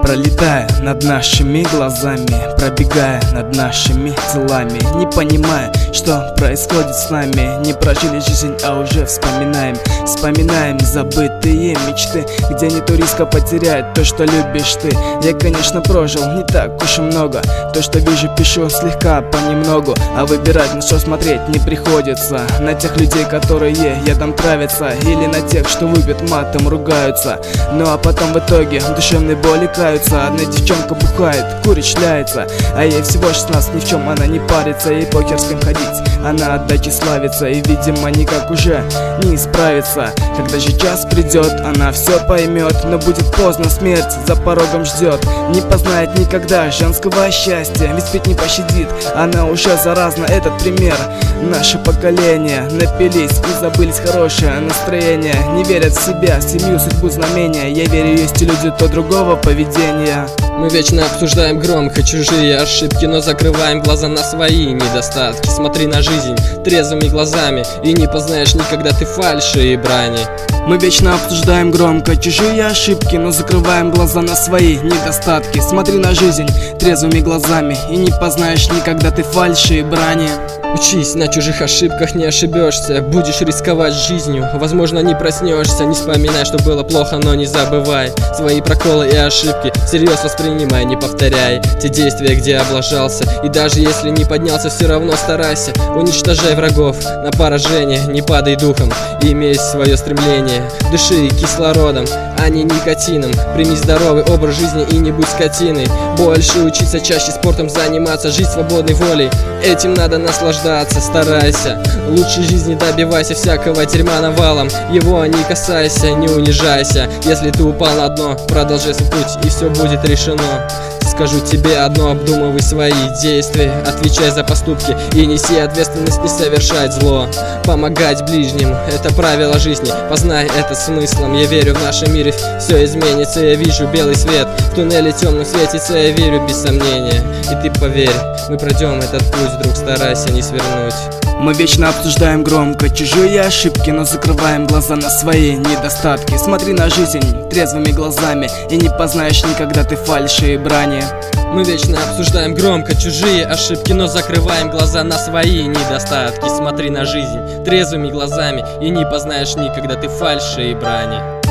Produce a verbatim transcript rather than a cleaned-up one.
Пролетая над нашими глазами, пробегая над нашими телами, не понимая, что происходит с нами. Не прожили жизнь, а уже вспоминаем. Вспоминаем забытые мечты, где нету риска потерять то, что любишь ты. Я, конечно, прожил не так уж и много. То, что вижу, пишу слегка понемногу. А выбирать, на что смотреть не приходится. На тех людей, которые ядом травятся, или на тех, что выпьют матом, ругаются. Ну а потом в итоге душевной боли каются. Одна девчонка бухает, курит, шляется, а ей всего шестнадцать, ни в чем она не парится. Ей похер с кем ходить, она отдачей славится. И, видимо, никак уже не исправится. Когда же час придет, она все поймет. Но будет поздно, смерть за порогом ждет. Не познает никогда женского счастья, ведь спить не пощадит, она уже заразна. Этот пример. Наше поколение напились и забылись хорошее настроение. Не верят в себя, в семью, судьбу, знамения. Я верю, есть и люди то другого поведения. Мы вечно обсуждаем громко чужие ошибки, но закрываем глаза на свои недостатки. Смотри на жизнь трезвыми глазами, и не познаешь никогда ты фальши и брани. Мы вечно обсуждаем громко чужие ошибки, но закрываем глаза на свои недостатки. Смотри на жизнь трезвыми глазами, и не познаешь никогда ты фальши и брани. Учись на чужих ошибках, не ошибешься. Будешь рисковать жизнью, возможно, не проснешься. Не вспоминай, что было плохо, но не забывай свои проколы и ошибки. Всерьез воспринимай, не повторяй те действия, где облажался. И даже если не поднялся, все равно старайся. Уничтожай врагов на поражение, не падай духом, имей свое стремление. Дыши кислородом, а не никотином. Прими здоровый образ жизни и не будь скотиной. Больше учиться, чаще спортом заниматься, жить свободной волей. Этим надо наслаждаться. Старайся, лучшей жизни добивайся, всякого дерьма навалом его не касайся, не унижайся. Если ты упал на дно, продолжай свой путь, и все будет решено. Скажу тебе одно: обдумывай свои действия, отвечай за поступки и неси ответственность не совершать зло. Помогать ближним — это правило жизни, познай это смыслом. Я верю, в нашем мире все изменится, я вижу белый свет, в туннеле темном светится, я верю без сомнения. И ты поверь, мы пройдем этот путь, вдруг старайся не свернуть. Мы вечно обсуждаем громко чужие ошибки, но закрываем глаза на свои недостатки. Смотри на жизнь трезвыми глазами, и не познаешь никогда ты фальши и брани. Мы вечно обсуждаем громко чужие ошибки, но закрываем глаза на свои недостатки. Смотри на жизнь трезвыми глазами, и не познаешь никогда ты фальши и брани.